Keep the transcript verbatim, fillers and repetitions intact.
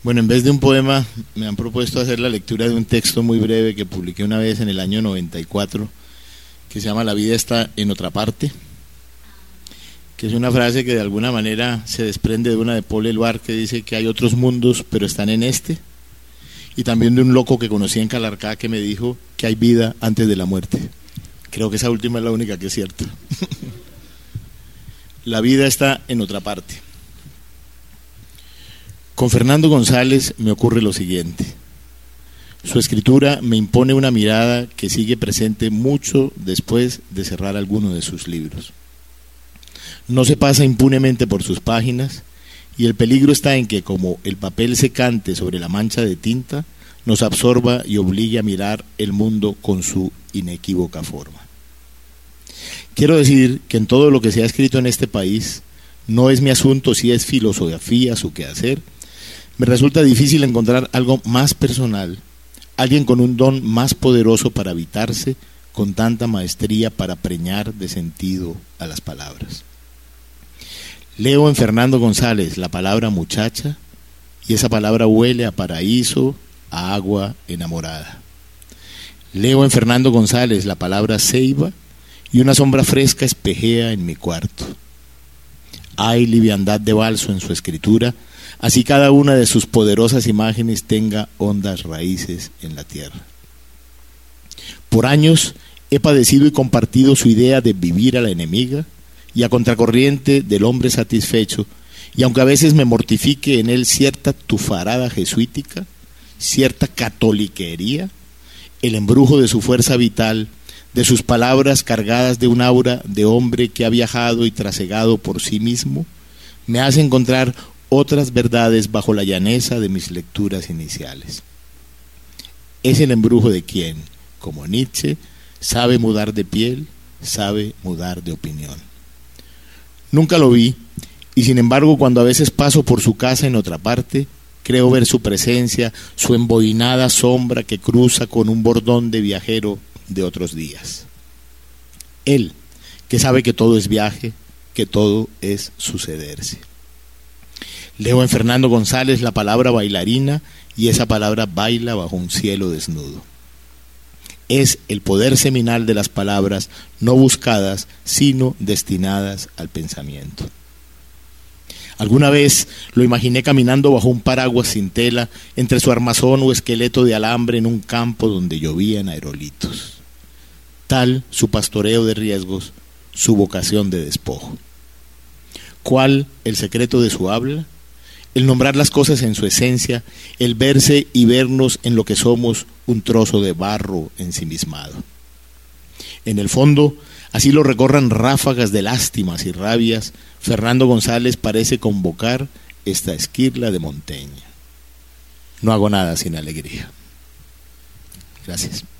Bueno, en vez de un poema, me han propuesto hacer la lectura de un texto muy breve que publiqué una vez en el año noventa y cuatro, que se llama La vida está en otra parte, que es una frase que de alguna manera se desprende de una de Paul Eluard, que dice que hay otros mundos, pero están en este, y también de un loco que conocí en Calarcá que me dijo que hay vida antes de la muerte. Creo que esa última es la única que es cierta. La vida está en otra parte. Con Fernando González me ocurre lo siguiente. Su escritura me impone una mirada que sigue presente mucho después de cerrar alguno de sus libros. No se pasa impunemente por sus páginas, y el peligro está en que, como el papel secante sobre la mancha de tinta, nos absorba y obligue a mirar el mundo con su inequívoca forma. Quiero decir que en todo lo que se ha escrito en este país, no es mi asunto si es filosofía su quehacer. Me resulta difícil encontrar algo más personal, alguien con un don más poderoso para habitarse, con tanta maestría para preñar de sentido a las palabras. Leo en Fernando González la palabra muchacha, y esa palabra huele a paraíso, a agua enamorada. Leo en Fernando González la palabra ceiba, y una sombra fresca espejea en mi cuarto. Hay liviandad de balso en su escritura, así cada una de sus poderosas imágenes tenga hondas raíces en la tierra. Por años he padecido y compartido su idea de vivir a la enemiga y a contracorriente del hombre satisfecho, y aunque a veces me mortifique en él cierta tufarada jesuítica, cierta catoliquería, el embrujo de su fuerza vital, de sus palabras cargadas de un aura de hombre que ha viajado y trasegado por sí mismo, me hace encontrar otras verdades bajo la llaneza de mis lecturas iniciales. Es el embrujo de quien, como Nietzsche, sabe mudar de piel, sabe mudar de opinión. Nunca lo vi, y sin embargo cuando a veces paso por su casa en otra parte, creo ver su presencia, su emboinada sombra que cruza con un bordón de viajero de otros días. Él, que sabe que todo es viaje, que todo es sucederse. Leo en Fernando González la palabra bailarina, y esa palabra baila bajo un cielo desnudo. Es el poder seminal de las palabras no buscadas, sino destinadas al pensamiento. Alguna vez lo imaginé caminando bajo un paraguas sin tela, entre su armazón o esqueleto de alambre en un campo donde llovían aerolitos. Tal su pastoreo de riesgos, su vocación de despojo. ¿Cuál el secreto de su habla? El nombrar las cosas en su esencia, el verse y vernos en lo que somos, un trozo de barro ensimismado. En el fondo, así lo recorran ráfagas de lástimas y rabias, Fernando González parece convocar esta esquirla de Montaigne. No hago nada sin alegría. Gracias.